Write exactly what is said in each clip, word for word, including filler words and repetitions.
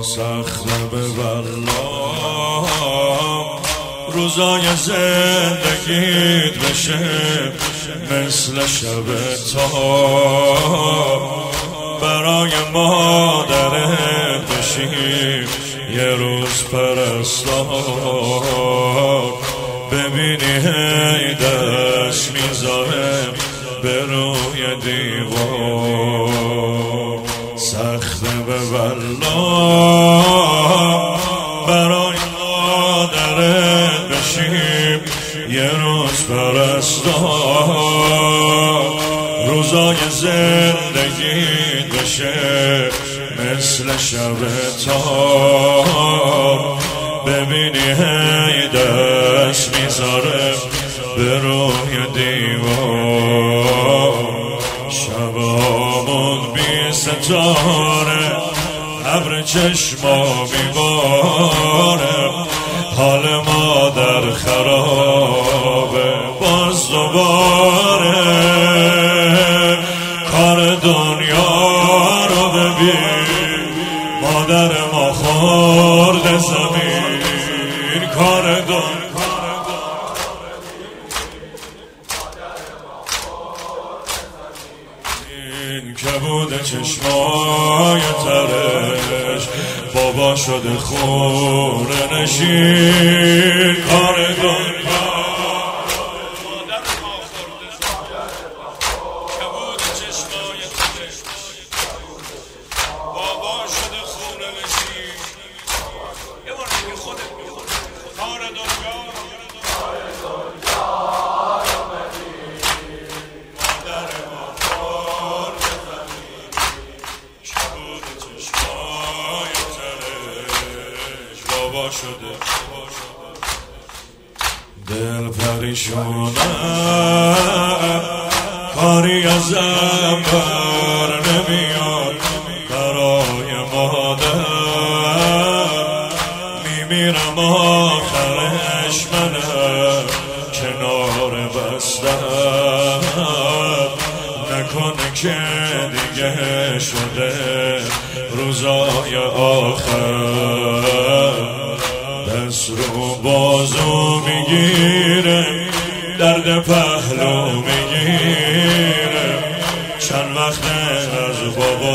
سخت به والله روزای زندگیت بشه مثل شب تار، برای مادرت بشیم یه روز پرستار، ببینی هی دست میذاره به روی دیوار. سخت به والله برای مادرت بشیم یه روز پرستار، روزای زندگی بشه مثل شب تار، ببینی هی دست میذاره به روی دیوار. شبامون بی ستاره ابر چشما میباره، حال مادر خرابه باز دوباره، کار دنیا رو ببین مادر ما خورده زمین، کار دنیا کبود چشمای ترش بابا شده خونه نشین، کار دنیا کبود چشمای ترش بابا شده خونه نشین. یه بار دیگه خودت میخون کار دنیا شده دل پریشونه، کاری ازم بر نمیاد برای مادر، میمیرم آخرش منم کنار بستر، نکنه که دیگه شده روزای آخر، دست رو بازو میگیره درد پهلو میگیره، چند وقت از بابا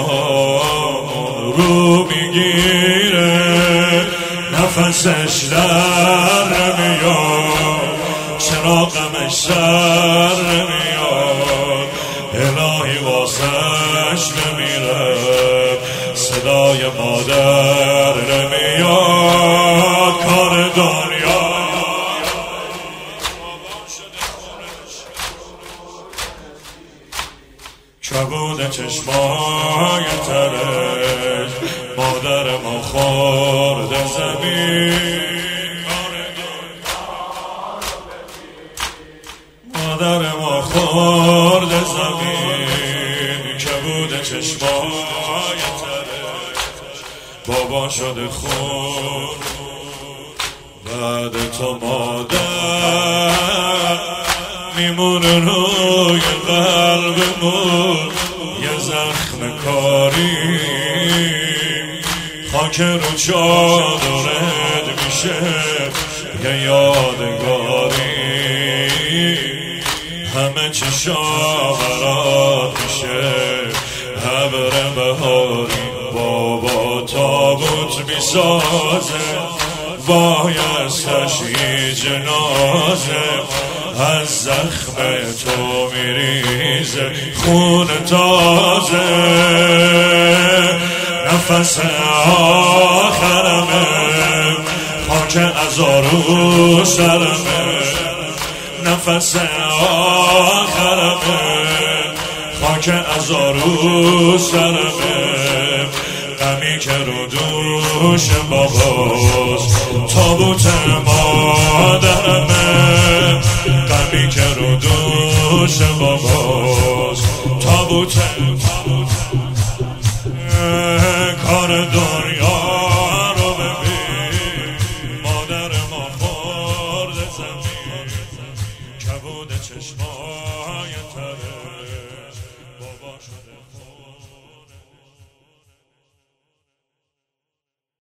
رو میگیره، نفسش در نمیاد چرا غمش سر نمیاد، الهی واسش بمیره صدای مادر نمیاد، کار دنیا کبود چشمای ترش مادر ما خورده زمین، مادر ما خورده زمین، کبود چشمای ترش بابا شده خون. بعد تو مادر میمونه روی قلبمون یه زخم کاری، خاک رو چادرت میشه یه یادگاری، همه چشا برات میشه ابر بهاری، بابا تابوت میسازه بایستش یه جنازه، از زخم تو میریزه خون تازه، نفس آخرمه خاک عزارو سرمه، نفس آخرمه خاک عزارو سرمه، غمی که رو دوش باباست تابوت مادرمه، غمی که رو دوش باباست تابوت کار دنیا